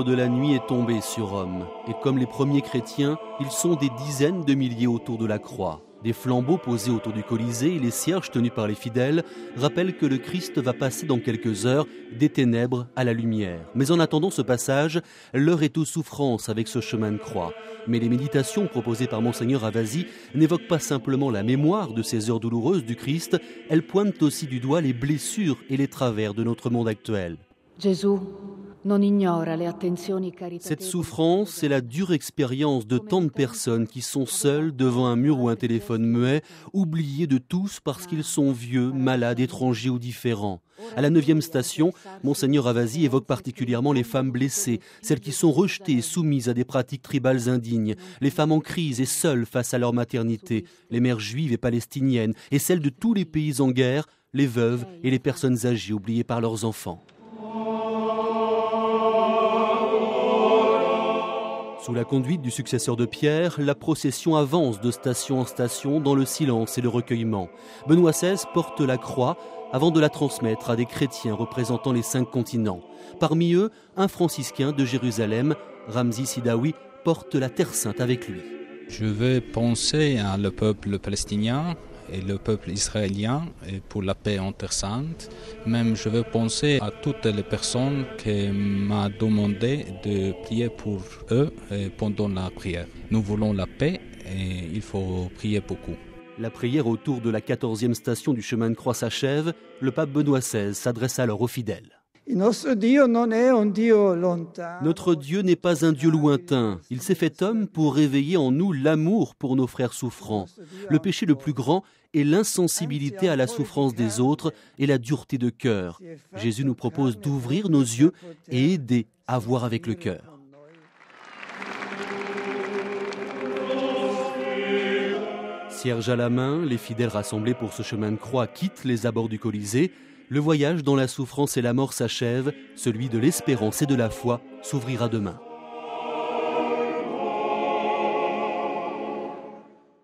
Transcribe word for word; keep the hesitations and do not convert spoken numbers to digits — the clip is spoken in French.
l'ombre de la nuit est tombée sur Rome. Et comme les premiers chrétiens, ils sont des dizaines de milliers autour de la croix. Des flambeaux posés autour du Colisée et les cierges tenus par les fidèles rappellent que le Christ va passer dans quelques heures des ténèbres à la lumière. Mais en attendant ce passage, l'heure est aux souffrances avec ce chemin de croix. Mais les méditations proposées par Monseigneur Avasi n'évoquent pas simplement la mémoire de ces heures douloureuses du Christ, elles pointent aussi du doigt les blessures et les travers de notre monde actuel. Cette souffrance, c'est la dure expérience de tant de personnes qui sont seules devant un mur ou un téléphone muet, oubliées de tous parce qu'ils sont vieux, malades, étrangers ou différents. À la neuvième station, Monseigneur Avasi évoque particulièrement les femmes blessées, celles qui sont rejetées et soumises à des pratiques tribales indignes, les femmes en crise et seules face à leur maternité, les mères juives et palestiniennes, et celles de tous les pays en guerre, les veuves et les personnes âgées oubliées par leurs enfants. Sous la conduite du successeur de Pierre, la procession avance de station en station dans le silence et le recueillement. Benoît seize porte la croix avant de la transmettre à des chrétiens représentant les cinq continents. Parmi eux, un franciscain de Jérusalem, Ramzi Sidawi, porte la Terre Sainte avec lui. Je veux penser à le peuple palestinien et le peuple israélien et pour la paix en Terre Sainte. Même je veux penser à toutes les personnes qui m'ont demandé de prier pour eux pendant la prière. Nous voulons la paix et il faut prier beaucoup. La prière autour de la quatorzième station du chemin de croix s'achève. Le pape Benoît seize s'adresse alors aux fidèles. Notre Dieu n'est pas un Dieu lointain. Il s'est fait homme pour réveiller en nous l'amour pour nos frères souffrants. Le péché le plus grand est l'insensibilité à la souffrance des autres et la dureté de cœur. Jésus nous propose d'ouvrir nos yeux et aider à voir avec le cœur. Cierge à la main, les fidèles rassemblés pour ce chemin de croix quittent les abords du Colisée. Le voyage dans la souffrance et la mort s'achève, celui de l'espérance et de la foi s'ouvrira demain.